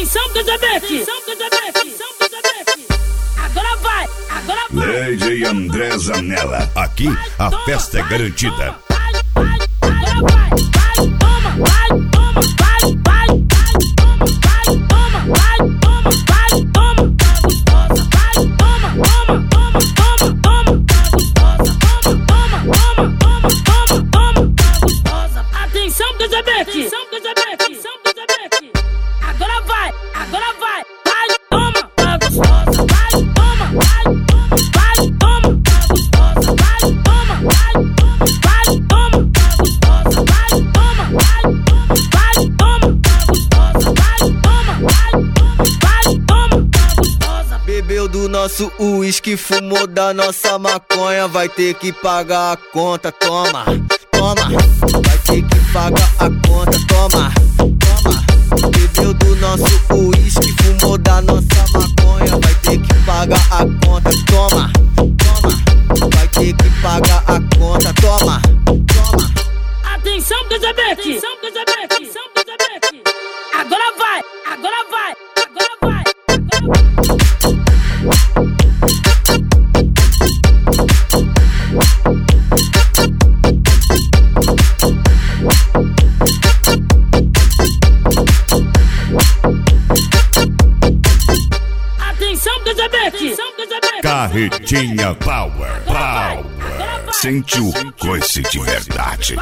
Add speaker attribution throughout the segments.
Speaker 1: Atenção, Elizabeth! Agora vai!
Speaker 2: DJ André Zanella. Aqui a festa é garantida.
Speaker 1: Agora vai! Toma! Atenção, Elizabeth! Agora vai! Vai, toma! Tá gostosa! Vai, toma!
Speaker 3: Bebeu do nosso uísque, fumou da nossa maconha, vai ter que pagar a conta, toma. Vai ter que pagar a conta, toma. Bebeu do nosso uísque, fumou da nossa maconha, vai ter que pagar a conta, toma. Vai ter que pagar a conta, toma.
Speaker 1: Atenção, Elizabeth! Agora vai! Atenção, Elizabeth!
Speaker 2: Carretinha Power. Sente o coice de verdade.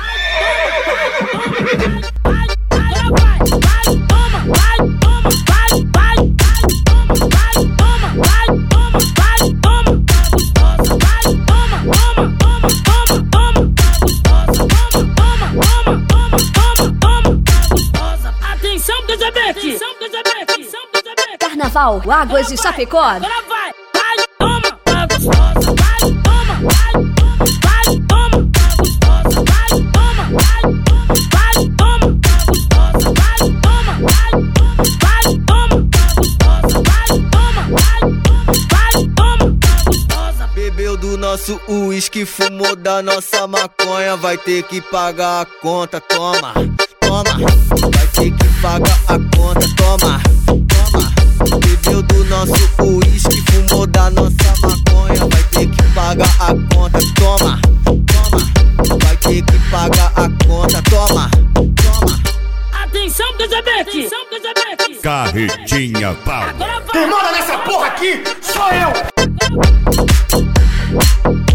Speaker 1: Atenção, Elizabeth!
Speaker 4: Carnaval, Águas de Chapecó.
Speaker 1: Agora vai, toma, tá gostosa. Vai, toma, tá gostosa. Vai, toma, tá gostosa. Vai, toma, tá gostosa.
Speaker 3: Bebeu do nosso uísque, fumou da nossa maconha, vai ter que pagar a conta, toma. Vai ter que pagar a conta, toma. Bebeu do nosso uísque, fumou da nossa maconha, vai ter que pagar a conta, toma. Vai ter que pagar a conta, toma.
Speaker 1: Atenção, Elizabeth!
Speaker 2: Carretinha Power.
Speaker 1: Agora vai!
Speaker 5: Quem manda nessa porra aqui sou eu!